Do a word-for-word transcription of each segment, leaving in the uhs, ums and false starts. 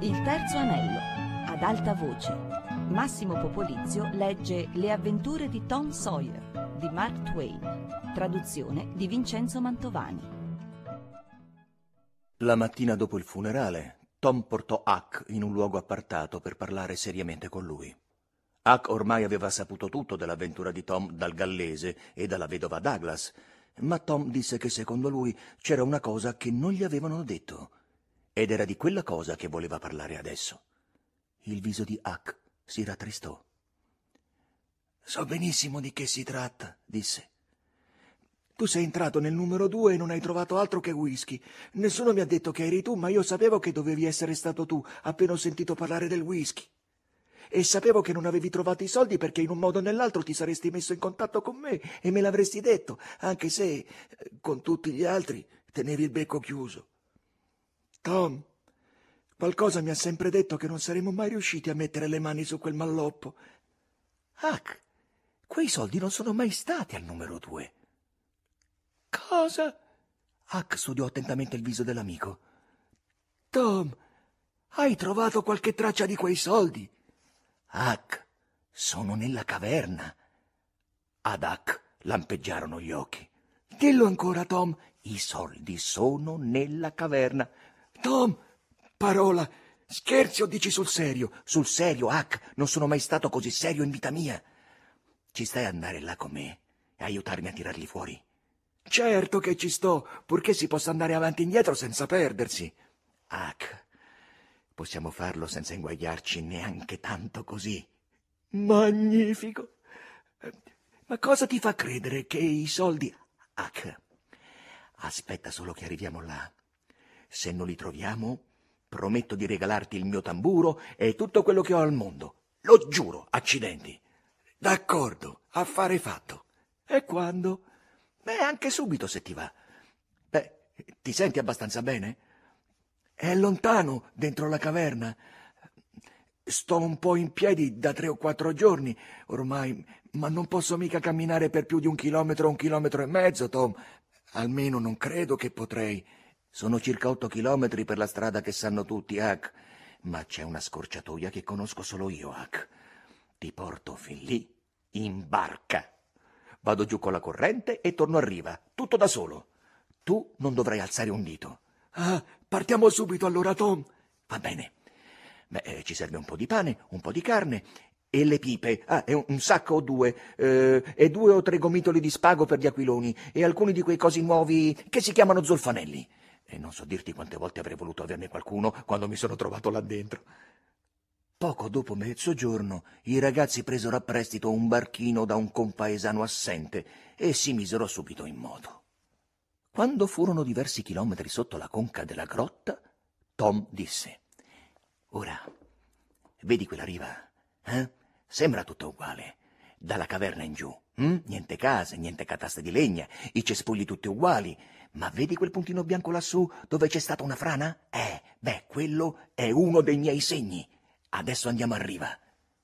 Il terzo anello, ad alta voce. Massimo Popolizio legge Le avventure di Tom Sawyer di Mark Twain, traduzione di Vincenzo Mantovani. La mattina dopo il funerale, Tom portò Huck in un luogo appartato per parlare seriamente con lui. Huck ormai aveva saputo tutto dell'avventura di Tom dal gallese e dalla vedova Douglas, ma Tom disse che secondo lui c'era una cosa che non gli avevano detto, ed era di quella cosa che voleva parlare adesso. Il viso di Huck si rattristò. «So benissimo di che si tratta», disse. «Tu sei entrato nel numero due e non hai trovato altro che whisky. Nessuno mi ha detto che eri tu, ma io sapevo che dovevi essere stato tu appena ho sentito parlare del whisky. E sapevo che non avevi trovato i soldi perché in un modo o nell'altro ti saresti messo in contatto con me e me l'avresti detto, anche se, con tutti gli altri, tenevi il becco chiuso. Tom, qualcosa mi ha sempre detto che non saremmo mai riusciti a mettere le mani su quel malloppo. Huck, quei soldi non sono mai stati al numero due». «Cosa?» Huck studiò attentamente il viso dell'amico. «Tom, hai trovato qualche traccia di quei soldi?» «Huck, sono nella caverna». Ad Huck lampeggiarono gli occhi. «Dillo ancora, Tom». «I soldi sono nella caverna». «Tom, parola, scherzi o dici sul serio?» «Sul serio, Huck, non sono mai stato così serio in vita mia». «Ci stai ad andare là con me e aiutarmi a tirarli fuori?» «Certo che ci sto, purché si possa andare avanti e indietro senza perdersi». «Huck, possiamo farlo senza inguagliarci neanche tanto così». «Magnifico! Ma cosa ti fa credere che i soldi...» «Huck, aspetta solo che arriviamo là. Se non li troviamo, prometto di regalarti il mio tamburo e tutto quello che ho al mondo. Lo giuro, accidenti». «D'accordo, affare fatto». «E quando?» «Beh, anche subito, se ti va». «Beh, ti senti abbastanza bene?» «È lontano, dentro la caverna. Sto un po' in piedi da tre o quattro giorni ormai, ma non posso mica camminare per più di un chilometro o un chilometro e mezzo, Tom. Almeno non credo che potrei». «Sono circa otto chilometri per la strada che sanno tutti, Huck, ma c'è una scorciatoia che conosco solo io, Huck. Ti porto fin lì in barca. Vado giù con la corrente e torno a riva, tutto da solo. Tu non dovrai alzare un dito». «Ah, partiamo subito allora, Tom». «Va bene. Beh, eh, ci serve un po' di pane, un po' di carne e le pipe. Ah, e un, un sacco o due, eh, e due o tre gomitoli di spago per gli aquiloni e alcuni di quei cosi nuovi che si chiamano zolfanelli. E non so dirti quante volte avrei voluto averne qualcuno quando mi sono trovato là dentro». Poco dopo mezzogiorno i ragazzi presero a prestito un barchino da un compaesano assente e si misero subito in moto. Quando furono diversi chilometri sotto la conca della grotta, Tom disse: «Ora, vedi quella riva? Eh? Sembra tutto uguale, dalla caverna in giù. Hm? Niente case, niente cataste di legna, i cespugli tutti uguali. Ma vedi quel puntino bianco lassù dove c'è stata una frana? Eh, beh, quello è uno dei miei segni. Adesso andiamo a riva».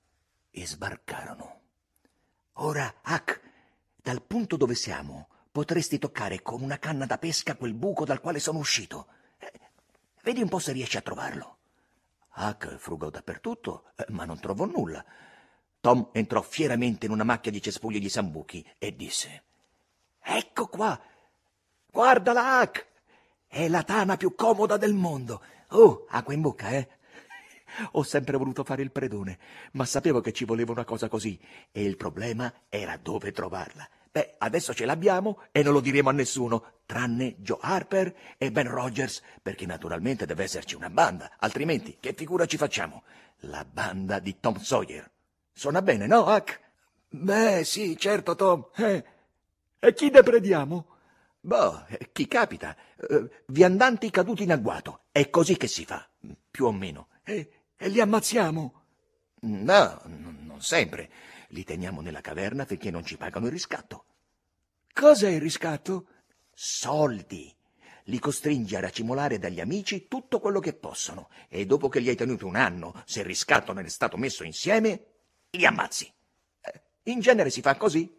E sbarcarono. «Ora, Huck, dal punto dove siamo potresti toccare con una canna da pesca quel buco dal quale sono uscito. Eh, vedi un po' se riesci a trovarlo». Huck frugò dappertutto, eh, ma non trovò nulla. Tom entrò fieramente in una macchia di cespugli di sambuchi e disse: «Ecco qua! Guardala, Huck! È la tana più comoda del mondo. Oh, acqua in bocca, eh?» «Ho sempre voluto fare il predone, ma sapevo che ci voleva una cosa così, e il problema era dove trovarla. Beh, adesso ce l'abbiamo e non lo diremo a nessuno, tranne Joe Harper e Ben Rogers, perché naturalmente deve esserci una banda, altrimenti che figura ci facciamo? La banda di Tom Sawyer. Suona bene, no, Huck?» «Beh, sì, certo, Tom. Eh, e chi ne prendiamo?» «Boh, chi capita, eh, viandanti caduti in agguato. È così che si fa, più o meno». «E, e li ammazziamo?» «No, n- non sempre. Li teniamo nella caverna finché non ci pagano il riscatto». «Cos'è il riscatto?» «Soldi. Li costringi a racimolare dagli amici tutto quello che possono e dopo che li hai tenuti un anno, se il riscatto non è stato messo insieme, li ammazzi. Eh, in genere si fa così.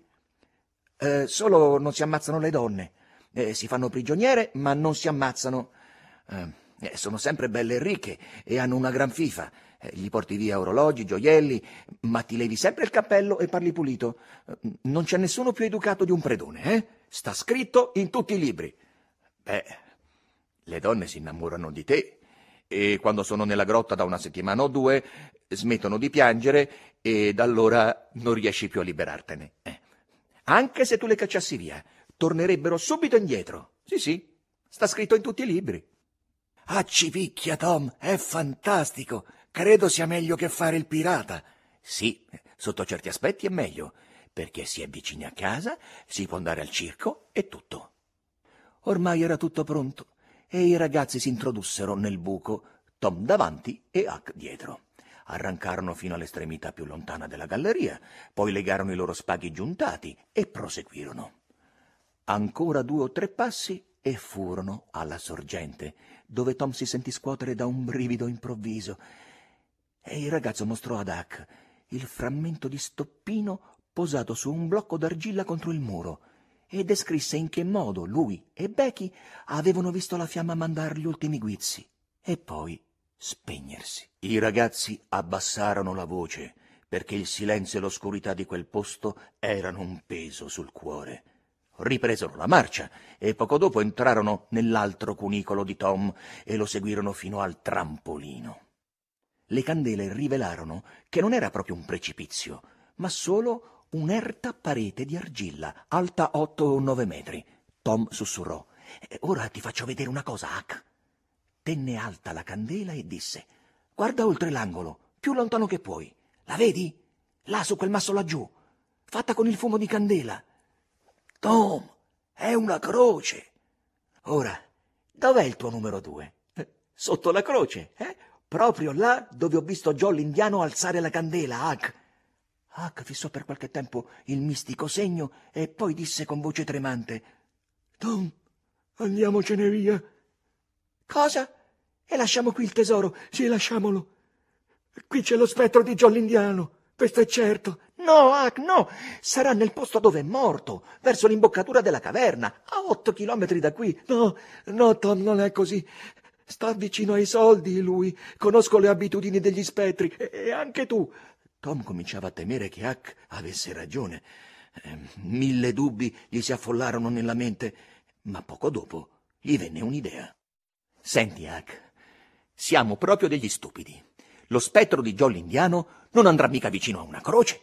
Eh, solo non si ammazzano le donne. Eh, si fanno prigioniere, ma non si ammazzano. Eh, Eh, sono sempre belle e ricche e hanno una gran fifa. Eh, gli porti via orologi, gioielli, ma ti levi sempre il cappello e parli pulito. Eh, non c'è nessuno più educato di un predone, eh? Sta scritto in tutti i libri. Beh, le donne si innamorano di te e quando sono nella grotta da una settimana o due smettono di piangere e da allora non riesci più a liberartene. Eh. Anche se tu le cacciassi via, tornerebbero subito indietro. Sì, sì, sta scritto in tutti i libri. Accipicchia, Tom, è fantastico. Credo sia meglio che fare il pirata. Sì, sotto certi aspetti è meglio, perché si è vicini a casa, si può andare al circo e tutto. Ormai era tutto pronto e i ragazzi si introdussero nel buco, Tom davanti e Huck dietro. Arrancarono fino all'estremità più lontana della galleria, poi legarono i loro spaghi giuntati e proseguirono. Ancora due o tre passi e furono alla sorgente, dove Tom si sentì scuotere da un brivido improvviso. E il ragazzo mostrò ad Huck il frammento di stoppino posato su un blocco d'argilla contro il muro e descrisse in che modo lui e Becky avevano visto la fiamma mandar gli ultimi guizzi e poi spegnersi. I ragazzi abbassarono la voce perché il silenzio e l'oscurità di quel posto erano un peso sul cuore. Ripresero la marcia e poco dopo entrarono nell'altro cunicolo di Tom e lo seguirono fino al trampolino. Le candele rivelarono che non era proprio un precipizio, ma solo un'erta parete di argilla, alta otto o nove metri. Tom sussurrò: «Ora ti faccio vedere una cosa, Huck». Tenne alta la candela e disse: «Guarda oltre l'angolo, più lontano che puoi. La vedi? Là su quel masso laggiù, fatta con il fumo di candela». Tom, è una croce. «Ora, dov'è il tuo numero due?» «Sotto la croce, eh? Proprio là dove ho visto Joe l'indiano alzare la candela, Huck». Huck fissò per qualche tempo il mistico segno e poi disse con voce tremante: «Tom, andiamocene via». «Cosa? E lasciamo qui il tesoro?» «Sì, lasciamolo. Qui c'è lo spettro di Joe l'indiano, questo è certo». «No, Huck, no! Sarà nel posto dove è morto, verso l'imboccatura della caverna, a otto chilometri da qui». «No, no, Tom, non è così. Sta vicino ai soldi, lui. Conosco le abitudini degli spettri, e, e anche tu». Tom cominciava a temere che Huck avesse ragione. Eh, mille dubbi gli si affollarono nella mente, ma poco dopo gli venne un'idea. «Senti, Huck, siamo proprio degli stupidi. Lo spettro di Joe l'indiano non andrà mica vicino a una croce».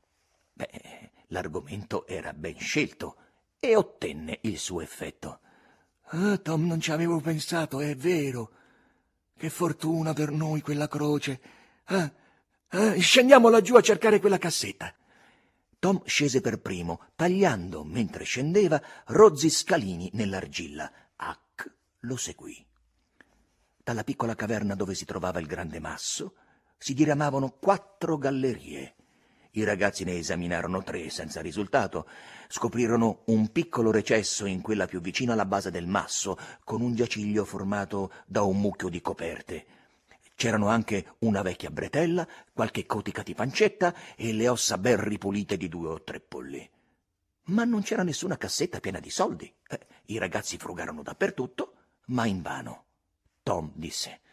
Beh, l'argomento era ben scelto e ottenne il suo effetto. «Ah, Tom, non ci avevo pensato, è vero. Che fortuna per noi quella croce. Ah, ah, scendiamo laggiù a cercare quella cassetta». Tom scese per primo, tagliando, mentre scendeva, rozzi scalini nell'argilla. Huck lo seguì. Dalla piccola caverna dove si trovava il grande masso si diramavano quattro gallerie. I ragazzi ne esaminarono tre senza risultato. Scoprirono un piccolo recesso in quella più vicina alla base del masso, con un giaciglio formato da un mucchio di coperte. C'erano anche una vecchia bretella, qualche cotica di pancetta e le ossa ben ripulite di due o tre polli. Ma non c'era nessuna cassetta piena di soldi. Eh, I ragazzi frugarono dappertutto, ma invano. Tom disse: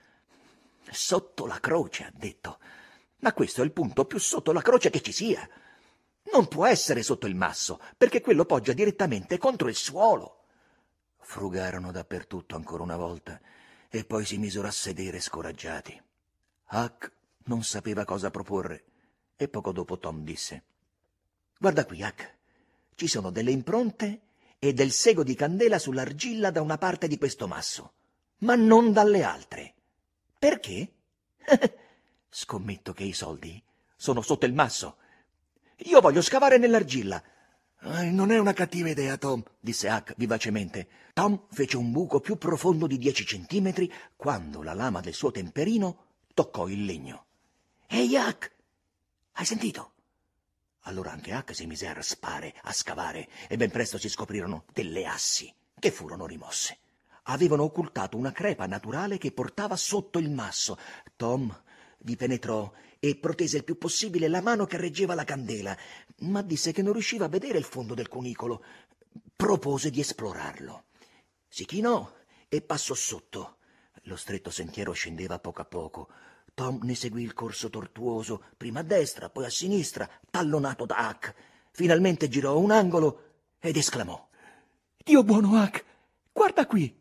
«Sotto la croce», ha detto. «Ma questo è il punto più sotto la croce che ci sia. Non può essere sotto il masso, perché quello poggia direttamente contro il suolo». Frugarono dappertutto ancora una volta e poi si misero a sedere scoraggiati. Huck non sapeva cosa proporre e poco dopo Tom disse: «Guarda qui, Huck, ci sono delle impronte e del sego di candela sull'argilla da una parte di questo masso, ma non dalle altre. Perché?» «Scommetto che i soldi sono sotto il masso. Io voglio scavare nell'argilla». Eh, «Non è una cattiva idea, Tom», disse Huck vivacemente. Tom fece un buco più profondo di dieci centimetri quando la lama del suo temperino toccò il legno. «Ehi, Huck, hai sentito?» Allora anche Huck si mise a raspare, a scavare, e ben presto si scoprirono delle assi che furono rimosse. Avevano occultato una crepa naturale che portava sotto il masso. Tom vi penetrò e protese il più possibile la mano che reggeva la candela, ma disse che non riusciva a vedere il fondo del cunicolo. Propose di esplorarlo. Si chinò e passò sotto. Lo stretto sentiero scendeva a poco a poco. Tom ne seguì il corso tortuoso, prima a destra, poi a sinistra, tallonato da Huck. Finalmente girò un angolo ed esclamò: «Dio buono, Huck! Guarda qui!»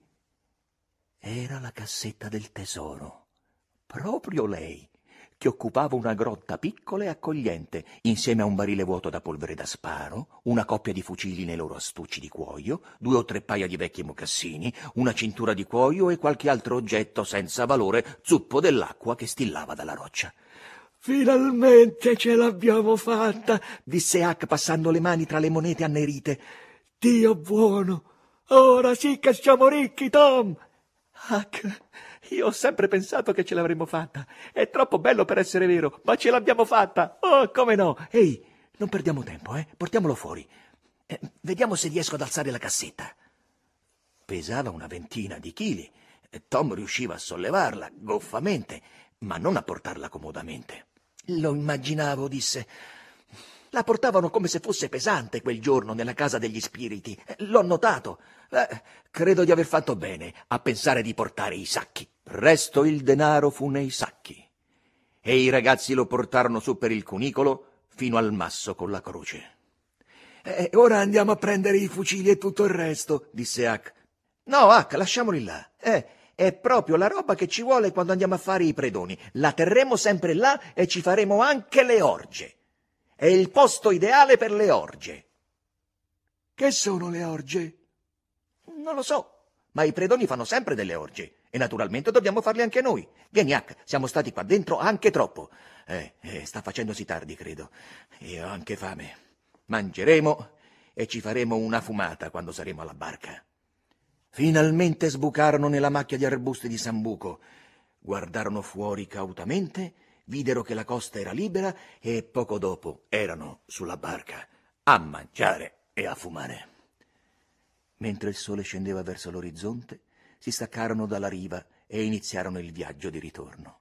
Era la cassetta del tesoro. Proprio lei, che occupava una grotta piccola e accogliente, insieme a un barile vuoto da polvere da sparo, una coppia di fucili nei loro astucci di cuoio, due o tre paia di vecchi mocassini, una cintura di cuoio e qualche altro oggetto senza valore, zuppo dell'acqua che stillava dalla roccia. «Finalmente ce l'abbiamo fatta!» disse Huck passando le mani tra le monete annerite. «Dio buono! Ora sì che siamo ricchi, Tom!» Huck, io ho sempre pensato che ce l'avremmo fatta. È troppo bello per essere vero, ma ce l'abbiamo fatta. Oh, come no? Ehi, non perdiamo tempo, eh? Portiamolo fuori. Eh, vediamo se riesco ad alzare la cassetta. Pesava una ventina di chili. Tom riusciva a sollevarla, goffamente, ma non a portarla comodamente. Lo immaginavo, disse. La portavano come se fosse pesante quel giorno nella casa degli spiriti. L'ho notato. Eh, credo di aver fatto bene a pensare di portare i sacchi. Presto il denaro fu nei sacchi e i ragazzi lo portarono su per il cunicolo fino al masso con la croce. Eh, ora andiamo a prendere i fucili e tutto il resto, disse Huck. No, Huck, lasciamoli là. Eh, è proprio la roba che ci vuole quando andiamo a fare i predoni. La terremo sempre là e ci faremo anche le orge. È il posto ideale per le orge. Che sono le orge? Non lo so, ma i predoni fanno sempre delle orge e naturalmente dobbiamo farle anche noi. Vieni, Huck, siamo stati qua dentro anche troppo. Eh, eh, sta facendosi tardi, credo, e ho anche fame. Mangeremo e ci faremo una fumata quando saremo alla barca. Finalmente sbucarono nella macchia di arbusti di Sambuco. Guardarono fuori cautamente, videro che la costa era libera e poco dopo erano sulla barca a mangiare e a fumare. Mentre il sole scendeva verso l'orizzonte, si staccarono dalla riva e iniziarono il viaggio di ritorno.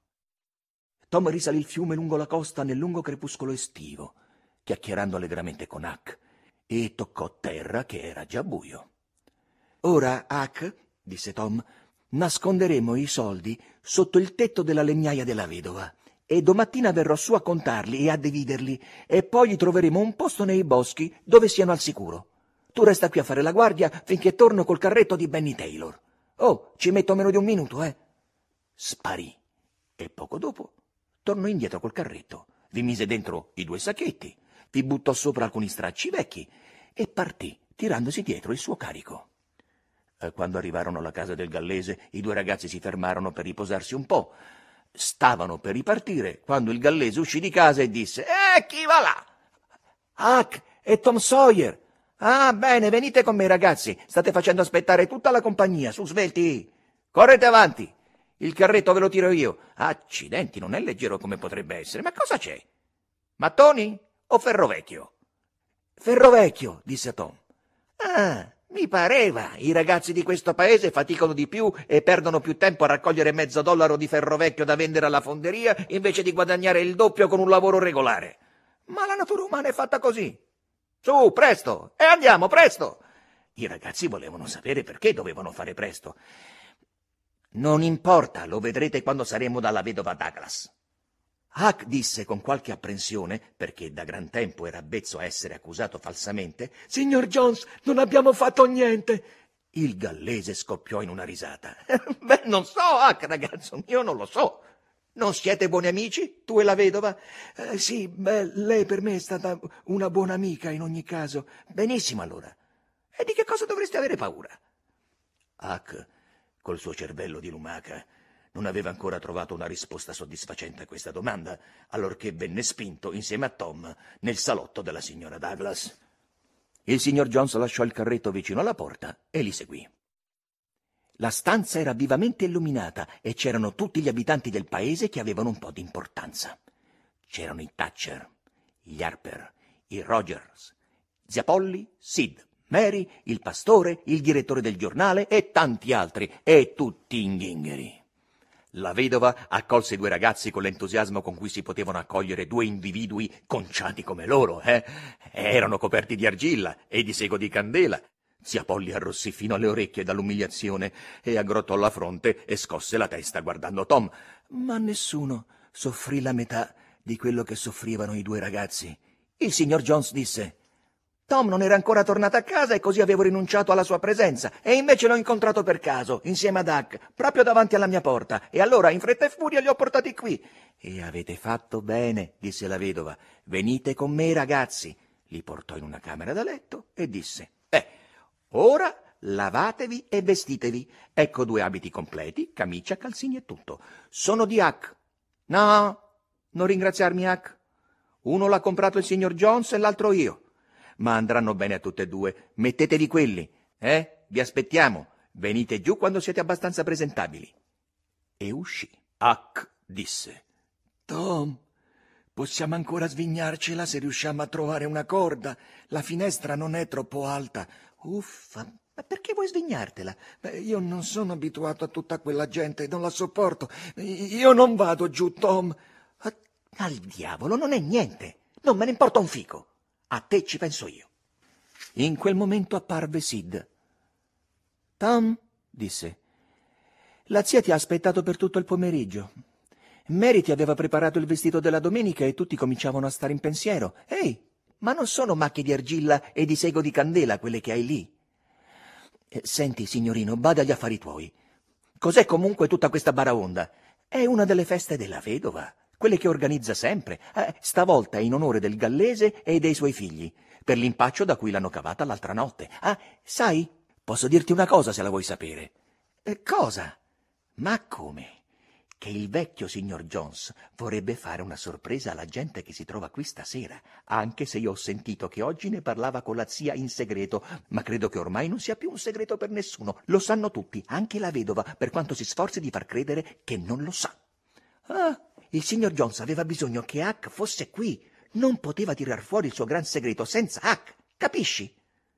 Tom risalì il fiume lungo la costa nel lungo crepuscolo estivo, chiacchierando allegramente con Huck, e toccò terra che era già buio. «Ora, Huck», disse Tom, «nasconderemo i soldi sotto il tetto della legnaia della vedova e domattina verrò su a contarli e a dividerli e poi troveremo un posto nei boschi dove siano al sicuro. Tu resta qui a fare la guardia finché torno col carretto di Benny Taylor. Oh, ci metto meno di un minuto, eh?» Sparì e poco dopo tornò indietro col carretto, vi mise dentro i due sacchetti, vi buttò sopra alcuni stracci vecchi e partì tirandosi dietro il suo carico. Quando arrivarono alla casa del gallese, i due ragazzi si fermarono per riposarsi un po'. Stavano per ripartire quando il gallese uscì di casa e disse: «Eh, chi va là?» «Huck e Tom Sawyer!» «Ah, bene, venite con me, ragazzi. State facendo aspettare tutta la compagnia. Su, svelti. Correte avanti. Il carretto ve lo tiro io.» «Accidenti, non è leggero come potrebbe essere. Ma cosa c'è? Mattoni o Ferrovecchio?» «Ferrovecchio», disse Tom. «Ah, mi pareva. I ragazzi di questo paese faticano di più e perdono più tempo a raccogliere mezzo dollaro di ferrovecchio da vendere alla fonderia invece di guadagnare il doppio con un lavoro regolare. Ma la natura umana è fatta così. Su, presto, e andiamo, presto!» I ragazzi volevano sapere perché dovevano fare presto. «Non importa, lo vedrete quando saremo dalla vedova Douglas.» Huck disse con qualche apprensione, perché da gran tempo era avvezzo a essere accusato falsamente: «Signor Jones, non abbiamo fatto niente!» Il gallese scoppiò in una risata. «Beh, non so, Huck, ragazzo mio, non lo so. Non siete buoni amici, tu e la vedova?» Eh, «Sì, beh, lei per me è stata una buona amica in ogni caso.» «Benissimo, allora. E di che cosa dovreste avere paura?» Huck, col suo cervello di lumaca, non aveva ancora trovato una risposta soddisfacente a questa domanda, allorché venne spinto insieme a Tom nel salotto della signora Douglas. Il signor Jones lasciò il carretto vicino alla porta e li seguì. La stanza era vivamente illuminata e c'erano tutti gli abitanti del paese che avevano un po' di importanza. C'erano i Thatcher, gli Harper, i Rogers, zia Polly, Sid, Mary, il pastore, il direttore del giornale e tanti altri, e tutti inghingheri. La vedova accolse i due ragazzi con l'entusiasmo con cui si potevano accogliere due individui conciati come loro, eh? Erano coperti di argilla e di sego di candela. Zia Polly arrossì fino alle orecchie dall'umiliazione e aggrottò la fronte e scosse la testa guardando Tom. Ma nessuno soffrì la metà di quello che soffrivano i due ragazzi. Il signor Jones disse: Tom non era ancora tornato a casa e così avevo rinunciato alla sua presenza, e invece l'ho incontrato per caso, insieme ad Huck, proprio davanti alla mia porta, e allora in fretta e furia li ho portati qui. E avete fatto bene, disse la vedova. Venite con me, ragazzi. Li portò in una camera da letto e disse: Eh, ora lavatevi e vestitevi. Ecco due abiti completi, camicia, calzini e tutto. Sono di Huck. No, non ringraziarmi, Huck. Uno l'ha comprato il signor Jones e l'altro io. Ma andranno bene a tutte e due. Mettetevi quelli, eh? Vi aspettiamo. Venite giù quando siete abbastanza presentabili. E uscì. Huck disse: Tom, possiamo ancora svignarcela se riusciamo a trovare una corda. La finestra non è troppo alta. Uffa, ma perché vuoi svignartela? Beh, io non sono abituato a tutta quella gente, non la sopporto. Io non vado giù, Tom. Al diavolo, non è niente. Non me ne importa un fico. A te ci penso io. In quel momento apparve Sid. Tom, disse, la zia ti ha aspettato per tutto il pomeriggio. Mary ti aveva preparato il vestito della domenica e tutti cominciavano a stare in pensiero. Ehi, ma non sono macchie di argilla e di sego di candela quelle che hai lì? Eh, senti, signorino, bada agli affari tuoi. Cos'è comunque tutta questa baraonda? È una delle feste della vedova, quelle che organizza sempre, eh, stavolta in onore del gallese e dei suoi figli, per l'impaccio da cui l'hanno cavata l'altra notte. Ah, sai, posso dirti una cosa se la vuoi sapere. Eh, cosa? Ma come? Che il vecchio signor Jones vorrebbe fare una sorpresa alla gente che si trova qui stasera, anche se io ho sentito che oggi ne parlava con la zia in segreto, ma credo che ormai non sia più un segreto per nessuno. Lo sanno tutti, anche la vedova, per quanto si sforzi di far credere che non lo sa. Ah, il signor Jones aveva bisogno che Huck fosse qui. Non poteva tirar fuori il suo gran segreto senza Huck, capisci?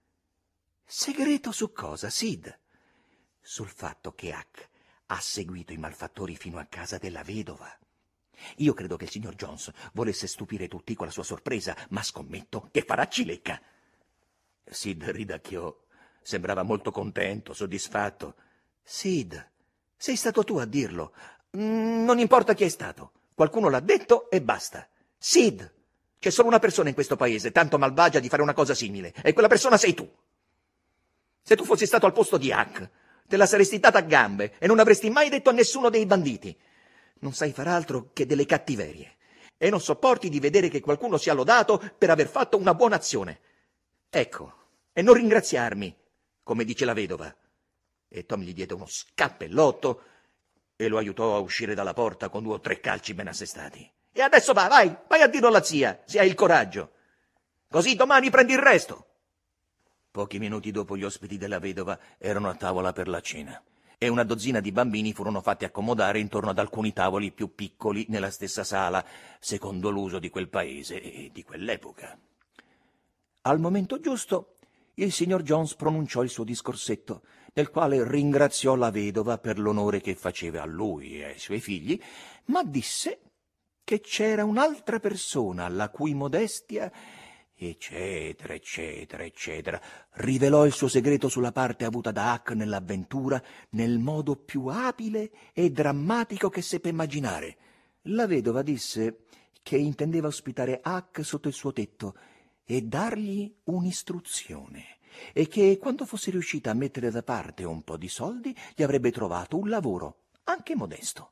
Segreto su cosa, Sid? Sul fatto che Huck ha seguito i malfattori fino a casa della vedova. Io credo che il signor Jones volesse stupire tutti con la sua sorpresa, ma scommetto che farà cilecca. Sid ridacchiò. Sembrava molto contento, soddisfatto. Sid, sei stato tu a dirlo. Mm, non importa chi è stato. Qualcuno l'ha detto e basta. Sid, c'è solo una persona in questo paese tanto malvagia di fare una cosa simile, e quella persona sei tu. Se tu fossi stato al posto di Huck, te la saresti data a gambe e non avresti mai detto a nessuno dei banditi. Non sai far altro che delle cattiverie e non sopporti di vedere che qualcuno sia lodato per aver fatto una buona azione. Ecco, e non ringraziarmi, come dice la vedova. E Tom gli diede uno scappellotto e lo aiutò a uscire dalla porta con due o tre calci ben assestati. E adesso va, vai, vai a dirlo alla zia, se hai il coraggio. Così domani prendi il resto. Pochi minuti dopo gli ospiti della vedova erano a tavola per la cena e una dozzina di bambini furono fatti accomodare intorno ad alcuni tavoli più piccoli nella stessa sala, secondo l'uso di quel paese e di quell'epoca. Al momento giusto, il signor Jones pronunciò il suo discorsetto, nel quale ringraziò la vedova per l'onore che faceva a lui e ai suoi figli, ma disse che c'era un'altra persona la cui modestia, eccetera, eccetera, eccetera, rivelò il suo segreto sulla parte avuta da Huck nell'avventura nel modo più abile e drammatico che seppe immaginare. La vedova disse che intendeva ospitare Huck sotto il suo tetto e dargli un'istruzione, e che quando fosse riuscita a mettere da parte un po' di soldi gli avrebbe trovato un lavoro, anche modesto.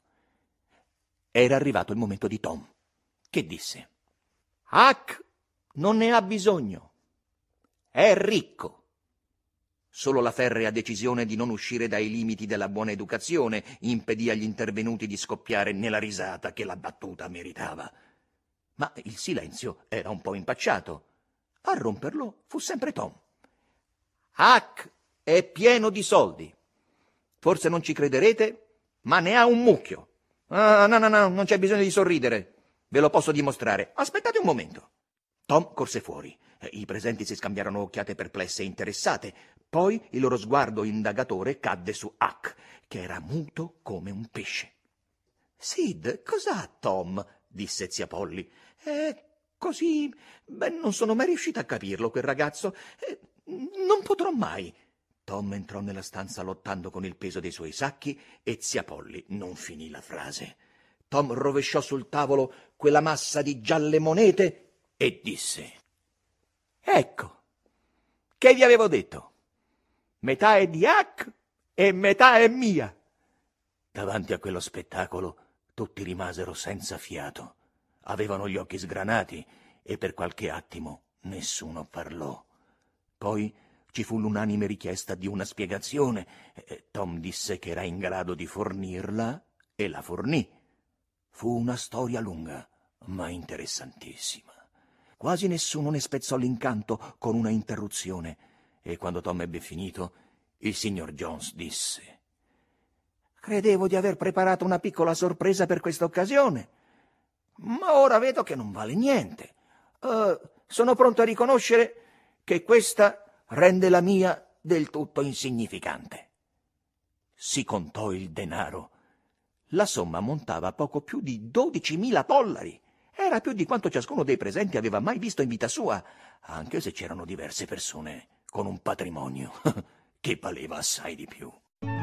Era arrivato il momento di Tom, che disse: Huck non ne ha bisogno. È ricco. Solo la ferrea decisione di non uscire dai limiti della buona educazione impedì agli intervenuti di scoppiare nella risata che la battuta meritava. Ma il silenzio era un po' impacciato. A romperlo fu sempre Tom. Huck è pieno di soldi. Forse non ci crederete, ma ne ha un mucchio. Ah, no, no, no, non c'è bisogno di sorridere. Ve lo posso dimostrare. Aspettate un momento. Tom corse fuori. I presenti si scambiarono occhiate perplesse e interessate. Poi il loro sguardo indagatore cadde su Huck, che era muto come un pesce. Sid, cos'ha Tom? Disse zia Polly. Eh, così... Beh, non sono mai riuscita a capirlo, quel ragazzo. Eh, non potrò mai. Tom entrò nella stanza lottando con il peso dei suoi sacchi e zia Polly non finì la frase. Tom rovesciò sul tavolo quella massa di gialle monete e disse: «Ecco, che vi avevo detto? Metà è di Huck e metà è mia». Davanti a quello spettacolo tutti rimasero senza fiato. Avevano gli occhi sgranati e per qualche attimo nessuno parlò. Poi ci fu l'unanime richiesta di una spiegazione. Tom disse che era in grado di fornirla e la fornì. Fu una storia lunga, ma interessantissima. Quasi nessuno ne spezzò l'incanto con una interruzione, e quando Tom ebbe finito, il signor Jones disse: «Credevo di aver preparato una piccola sorpresa per questa occasione, ma ora vedo che non vale niente. Uh, sono pronto a riconoscere che questa rende la mia del tutto insignificante». Si contò il denaro. La somma montava a poco più di dodicimila dollari. Era più di quanto ciascuno dei presenti aveva mai visto in vita sua, anche se c'erano diverse persone con un patrimonio che valeva assai di più.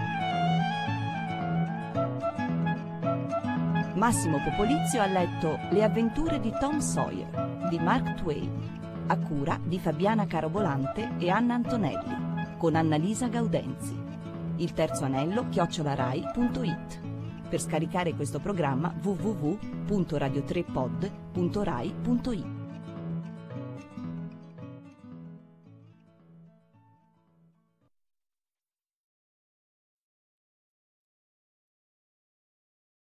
Massimo Popolizio ha letto Le avventure di Tom Sawyer di Mark Twain, a cura di Fabiana Carobolante e Anna Antonelli, con Annalisa Gaudenzi. Il terzo anello chiocciolarai punto it. Per scaricare questo programma w w w punto radio tre pod punto rai punto it.